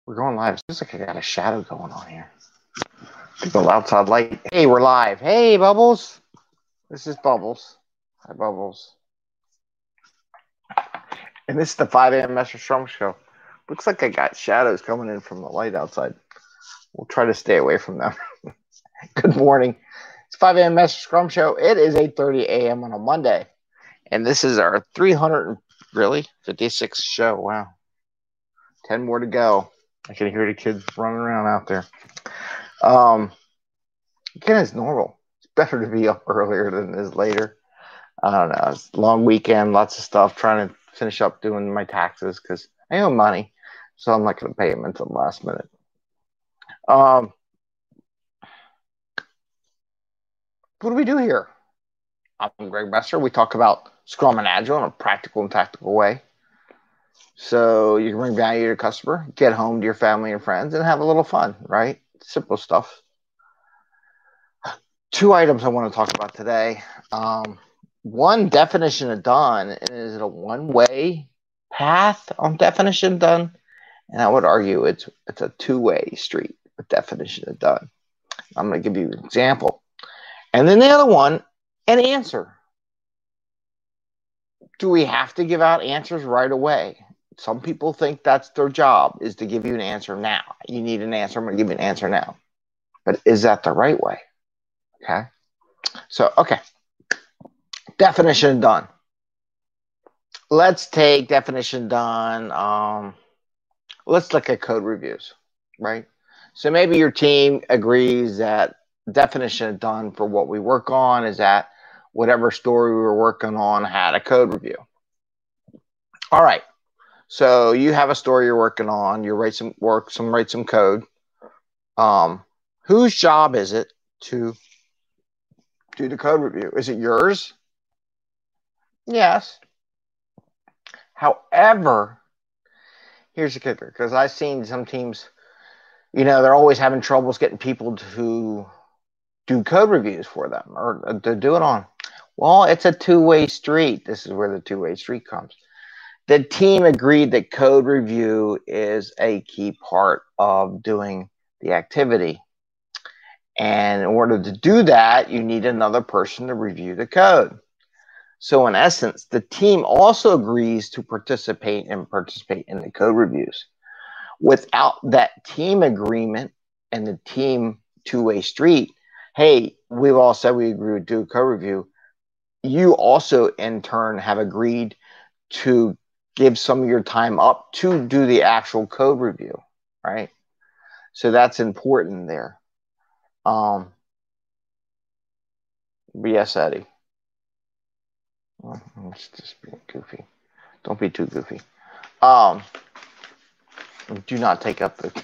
We're going live. It looks like I got a shadow going on here. People outside light. Hey, we're live. Hey, Bubbles. This is Bubbles. Hi, Bubbles. And this is the 5 a.m. Master Strum Show. Looks like I got shadows coming in from the light outside. We'll try to stay away from them. Good morning. It's 5 a.m. Master Scrum Show. It is 8:30 a.m. on a Monday. And this is our 56th show. Wow. 10 more to go. I can hear the kids running around out there. Again, it's normal. It's better to be up earlier than it is later. I don't know. It's a long weekend, lots of stuff, trying to finish up doing my taxes because I owe money, so I'm not going to pay them until the last minute. What do we do here? I'm Greg Messer. We talk about Scrum and Agile in a practical and tactical way. So you can bring value to your customer, get home to your family and friends, and have a little fun, right? Simple stuff. 2 items I want to talk about today. One, definition of done. Is it a one-way path on definition of done? And I would argue it's a two-way street with definition of done. I'm going to give you an example. And then the other one, an answer. Do we have to give out answers right away? Some people think that's their job, is to give you an answer now. You need an answer, I'm going to give you an answer now. But is that the right way? Okay. So, definition done. Let's take definition done. Let's look at code reviews, right? So maybe your team agrees that definition done for what we work on is that whatever story we were working on had a code review. All right. So you have a story you're working on. You write some code. Whose job is it to do the code review? Is it yours? Yes. However, here's the kicker, because I've seen some teams, they're always having troubles getting people to do code reviews for them or to do it on. Well, it's a two-way street. This is where the two-way street comes. The team agreed that code review is a key part of doing the activity. And in order to do that, you need another person to review the code. So in essence, the team also agrees to participate in the code reviews. Without that team agreement and the team two-way street, hey, we've all said we agree to do a code review. You also, in turn, have agreed to give some of your time up to do the actual code review, right? So that's important there. Yes, Eddie. It's just being goofy. Don't be too goofy. Do not take up the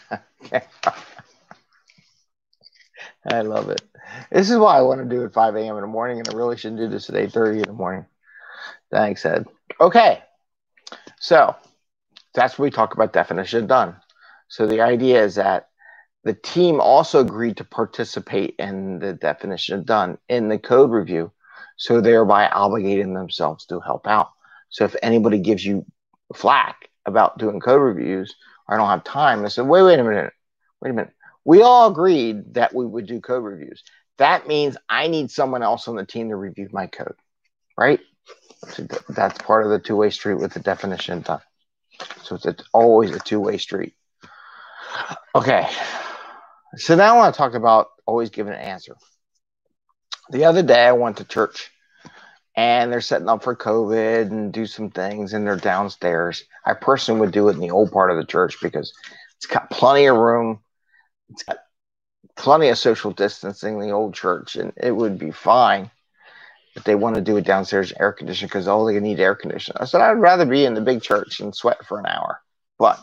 I love it. This is why I want to do it 5 a.m. in the morning, and I really shouldn't do this at 8:30 in the morning. Thanks, Ed. Okay. So that's what we talk about definition of done. So the idea is that the team also agreed to participate in the definition of done in the code review, so thereby obligating themselves to help out. So if anybody gives you flack about doing code reviews, or I don't have time, I said, wait a minute. We all agreed that we would do code reviews. That means I need someone else on the team to review my code, right? So that's part of the two-way street with the definition of done. So it's always a two-way street. Okay. So now I want to talk about always giving an answer. The other day I went to church and they're setting up for COVID and do some things and they're downstairs. I personally would do it in the old part of the church because it's got plenty of room. It's got plenty of social distancing in the old church, and it would be fine if they want to do it downstairs air conditioning because all they need air conditioning. I said, I'd rather be in the big church and sweat for an hour. But,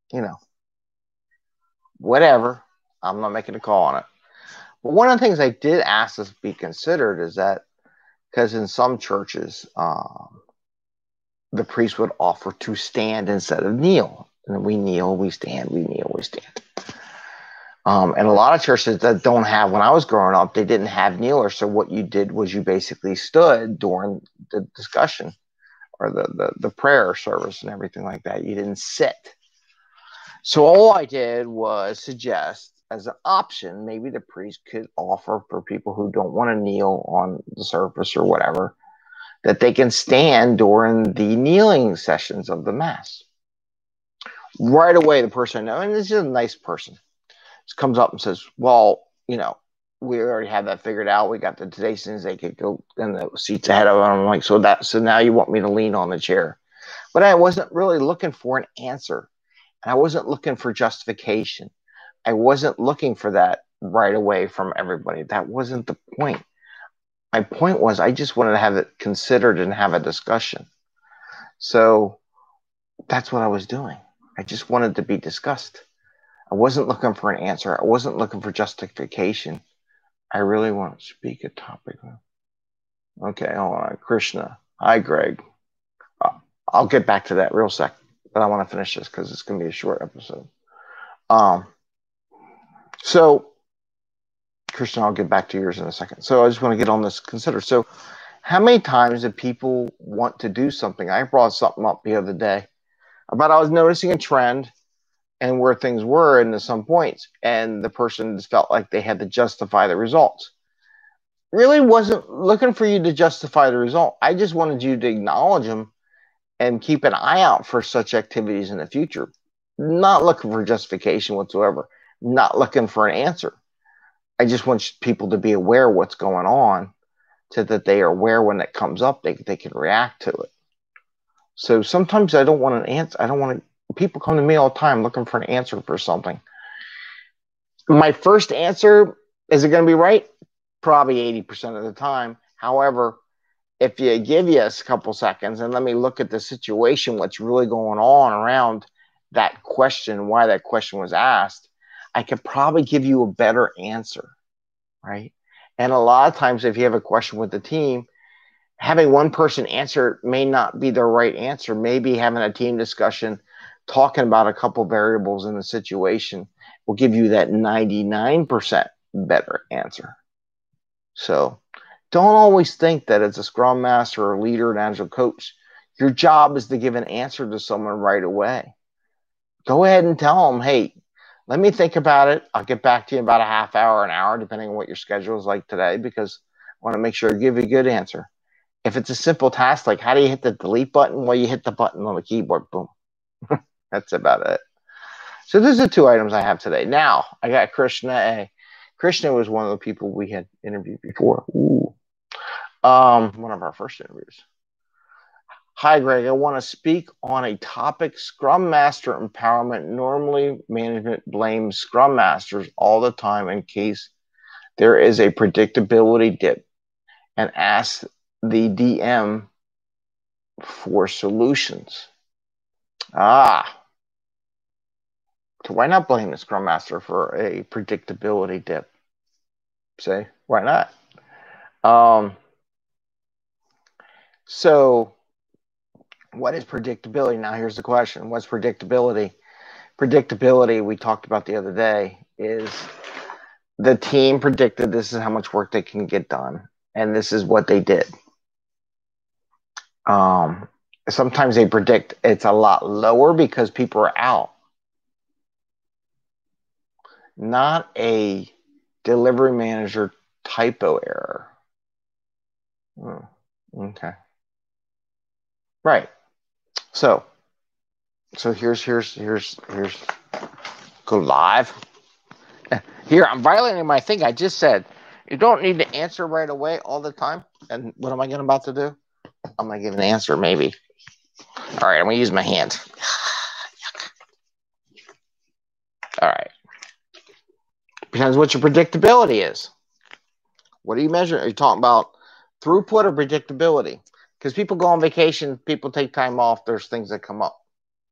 whatever. I'm not making a call on it. But one of the things I did ask to be considered is that because in some churches, the priest would offer to stand instead of kneel. And we kneel, we stand, we kneel, we stand. And a lot of churches that don't have, when I was growing up, they didn't have kneelers. So what you did was you basically stood during the discussion or the prayer service and everything like that. You didn't sit. So all I did was suggest as an option, maybe the priest could offer for people who don't want to kneel on the surface or whatever, that they can stand during the kneeling sessions of the Mass. Right away, the person I know, and this is a nice person, just comes up and says, well, we already have that figured out. We got the Today's they could go in the seats ahead of them. I'm like, so now you want me to lean on the chair. But I wasn't really looking for an answer. And I wasn't looking for justification. I wasn't looking for that right away from everybody. That wasn't the point. My point was I just wanted to have it considered and have a discussion. So that's what I was doing. I just wanted to be discussed. I wasn't looking for an answer. I wasn't looking for justification. I really want to speak a topic. Okay, hold on. Krishna. Hi, Greg. I'll get back to that real sec, but I want to finish this because it's going to be a short episode. So, Krishna, I'll get back to yours in a second. So I just want to get on this consider. So how many times do people want to do something? I brought something up the other day about I was noticing a trend and where things were into some points, and the person just felt like they had to justify the results. Really wasn't looking for you to justify the result. I just wanted you to acknowledge them and keep an eye out for such activities in the future. Not looking for justification whatsoever. Not looking for an answer. I just want people to be aware of what's going on so that they are aware when it comes up, they can react to it. So sometimes I don't want an answer. I don't want to. People come to me all the time looking for an answer for something. My first answer, is it going to be right? Probably 80% of the time. However, if you give us a couple seconds and let me look at the situation, what's really going on around that question, why that question was asked, I could probably give you a better answer, right? And a lot of times if you have a question with the team, having one person answer may not be the right answer. Maybe having a team discussion, talking about a couple variables in the situation will give you that 99% better answer. So don't always think that as a scrum master or leader and agile coach, your job is to give an answer to someone right away. Go ahead and tell them, hey, let me think about it. I'll get back to you in about a half hour, an hour, depending on what your schedule is like today, because I want to make sure I give you a good answer. If it's a simple task, like how do you hit the delete button? Well, you hit the button on the keyboard, boom. That's about it. So those are the two items I have today. Now, I got Krishna A. Krishna was one of the people we had interviewed before. Ooh. One of our first interviews. Hi, Greg. I want to speak on a topic, Scrum Master empowerment. Normally, management blames Scrum Masters all the time in case there is a predictability dip and asks the DM for solutions. So why not blame the Scrum Master for a predictability dip? Say, why not? So what is predictability? Now here's the question. What's predictability? Predictability, we talked about the other day, is the team predicted this is how much work they can get done, and this is what they did. Sometimes they predict it's a lot lower because people are out. Not a delivery manager typo error. Okay. Right. So here's go live. Here, I'm violating my thing. I just said you don't need to answer right away all the time. And what am I about to do? I'm going to give an answer, maybe. All right, I'm going to use my hands. All right. Depends what your predictability is. What are you measuring? Are you talking about throughput or predictability? Because people go on vacation, people take time off, there's things that come up.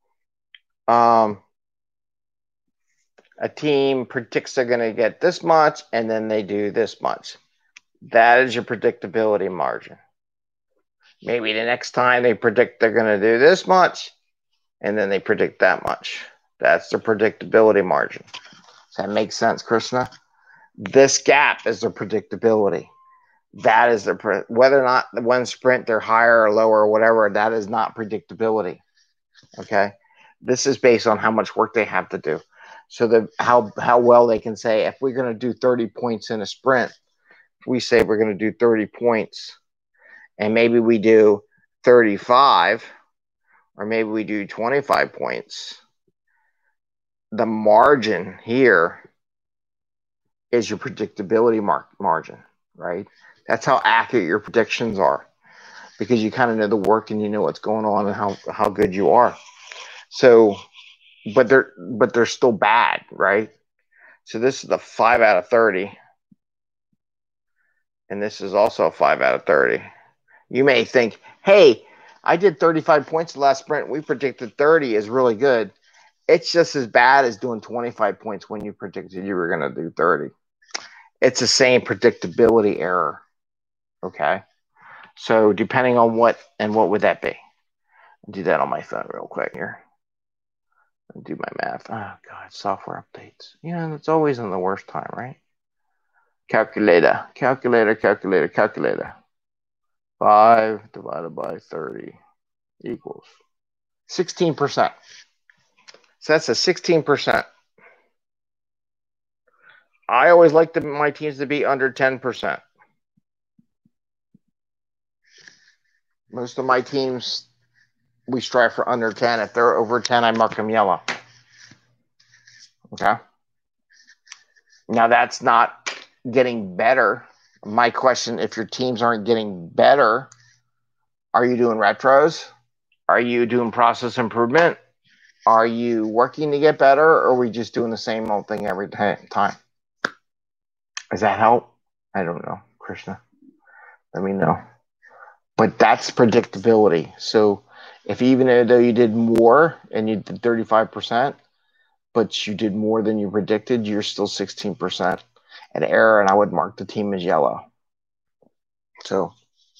A team predicts they're going to get this much, and then they do this much. That is your predictability margin. Maybe the next time they predict they're going to do this much, and then they predict that much. That's the predictability margin. Does that make sense, Krishna? This gap is the predictability. That is whether or not the one sprint they're higher or lower or whatever, that is not predictability. Okay? This is based on how much work they have to do. So how well they can say, if we're going to do 30 points in a sprint, we say we're going to do 30 points, and maybe we do 35, or maybe we do 25 points. The margin here is your predictability margin, right? That's how accurate your predictions are, because you kind of know the work and you know what's going on and how good you are. So, but they're still bad, right? So this is the 5 out of 30, and this is also a 5 out of 30. You may think, hey, I did 35 points the last sprint. We predicted 30 is really good. It's just as bad as doing 25 points when you predicted you were going to do 30. It's the same predictability error. Okay. So depending on what would that be? I'll do that on my phone real quick here. I'll do my math. Oh, God, software updates. Yeah, it's always in the worst time, right? Calculator. 5 divided by 30 equals 16%. So that's a 16%. I always like my teams to be under 10%. Most of my teams, we strive for under 10. If they're over 10, I mark them yellow. Okay. Now that's not getting better. My question, if your teams aren't getting better, are you doing retros? Are you doing process improvement? Are you working to get better, or are we just doing the same old thing every time? Does that help? I don't know, Krishna. Let me know. But that's predictability. So if even though you did more and you did 35%, but you did more than you predicted, you're still 16% at error, and I would mark the team as yellow. So,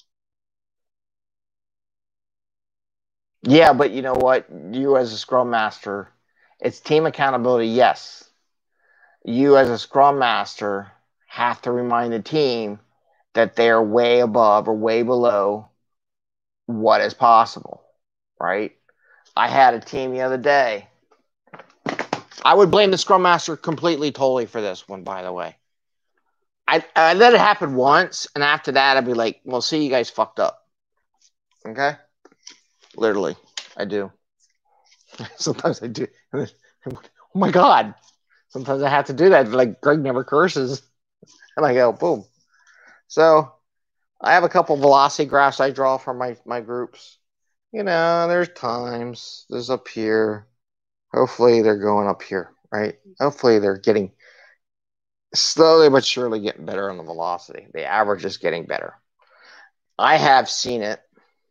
yeah, but you know what? You as a Scrum Master, it's team accountability, yes. You as a Scrum Master have to remind the team that they are way above or way below what is possible, right? I had a team the other day. I would blame the Scrum Master completely, totally for this one, by the way. I let it happen once, and after that, I'd be like, well, see, you guys fucked up. Okay? Literally, I do. Sometimes I do. Oh, my God. Sometimes I have to do that. Like, Greg never curses. And I go, boom. So, I have a couple velocity graphs I draw for my groups. You know, there's times. There's up here. Hopefully, they're going up here, right? Hopefully, they're getting slowly but surely getting better on the velocity. The average is getting better. I have seen it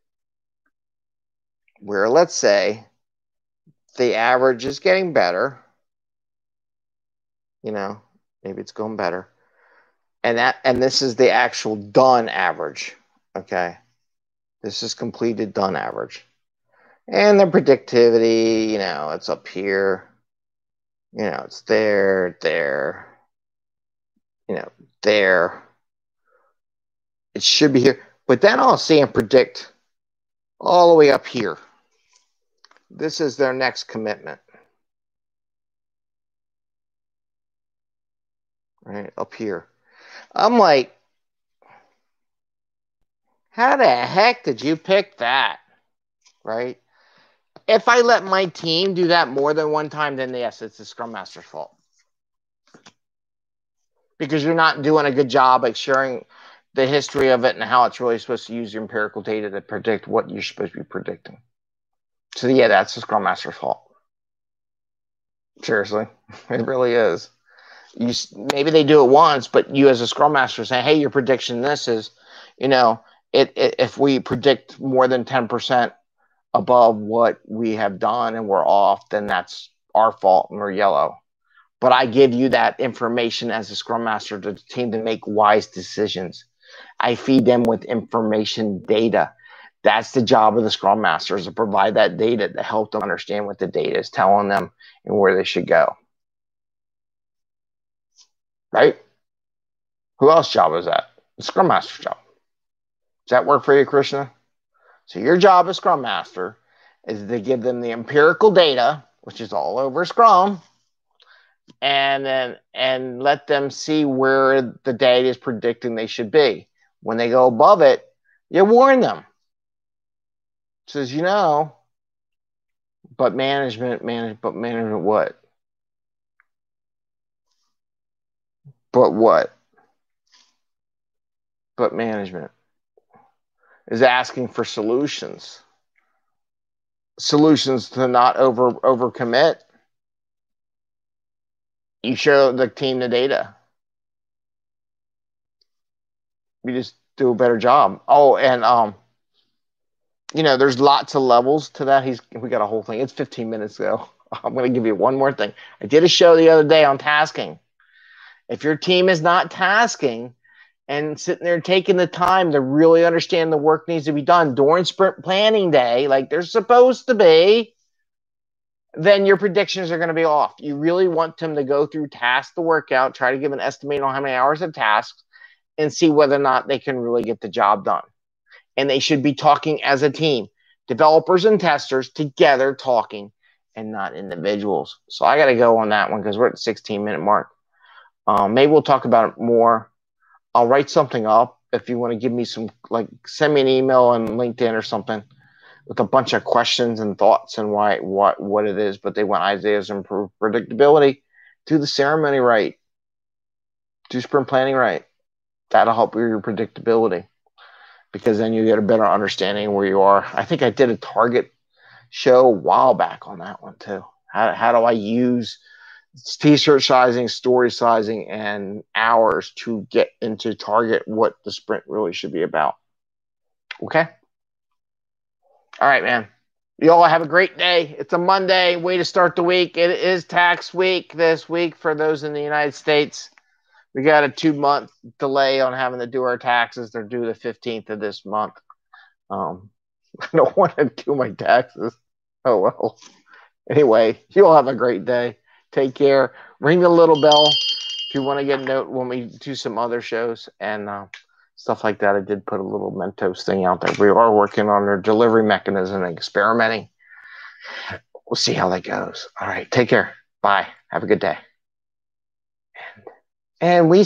where, let's say, the average is getting better. You know, maybe it's going better. And this is the actual done average. Okay. This is completed done average. And the predictivity, you know, it's up here. You know, it's there, you know, there. It should be here. But then I'll see and predict all the way up here. This is their next commitment. Right up here. I'm like, how the heck did you pick that? Right? If I let my team do that more than one time, then yes, it's the Scrum Master's fault. Because you're not doing a good job at sharing the history of it and how it's really supposed to use your empirical data to predict what you're supposed to be predicting. So yeah, that's the Scrum Master's fault. Seriously, it really is. Maybe they do it once, but you as a Scrum Master say, hey, your prediction this is, you know, if we predict more than 10% above what we have done and we're off, then that's our fault and we're yellow. But I give you that information as a Scrum Master to the team to make wise decisions. I feed them with information data. That's the job of the Scrum Master, is to provide that data to help them understand what the data is telling them and where they should go. Right? Who else's job is that? The Scrum Master's job. Does that work for you, Krishna? So your job as Scrum Master is they give them the empirical data, which is all over Scrum, and let them see where the data is predicting they should be. When they go above it, you warn them. It says, but management what? But what? But management is asking for solutions. Solutions to not overcommit. You show the team the data. You just do a better job. Oh, and there's lots of levels to that. We got a whole thing. It's 15 minutes ago. I'm going to give you one more thing. I did a show the other day on tasking. If your team is not tasking and sitting there taking the time to really understand the work needs to be done during sprint planning day, like they're supposed to be, then your predictions are going to be off. You really want them to go through task the workout, try to give an estimate on how many hours of tasks, and see whether or not they can really get the job done. And they should be talking as a team, developers and testers together talking, and not individuals. So I got to go on that one because we're at the 16-minute mark. Maybe we'll talk about it more. I'll write something up if you want to give me some, send me an email on LinkedIn or something with a bunch of questions and thoughts and what it is. But they want Isaiah's improved predictability. Do the ceremony right. Do sprint planning right. That'll help your predictability because then you get a better understanding where you are. I think I did a target show a while back on that one too. How do I use t-shirt sizing, story sizing, and hours to get into target what the sprint really should be about? Okay? All right, man. You all have a great day. It's a Monday. Way to start the week. It is tax week this week for those in the United States. We got a 2-month delay on having to do our taxes. They're due the 15th of this month. I don't want to do my taxes. Oh, well. Anyway, you all have a great day. Take care. Ring the little bell if you want to get a note when we do some other shows and stuff like that. I did put a little Mentos thing out there. We are working on their delivery mechanism and experimenting. We'll see how that goes. All right. Take care. Bye. Have a good day. And we